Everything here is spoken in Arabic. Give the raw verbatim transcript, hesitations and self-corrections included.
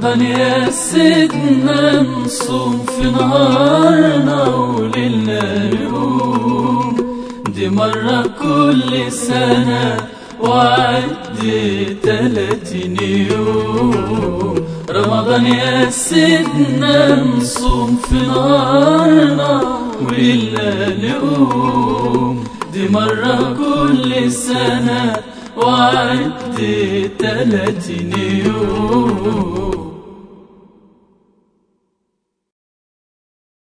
رمضان يا سيدنا نصوم في نهارنا وليلنا يقوم، دي مرة كل سنة وعدي تلاتين يوم. رمضان يا سيدنا نصوم في نهارنا وليلنا نقوم، دي مرة كل سنة وعدي تلاتين يوم.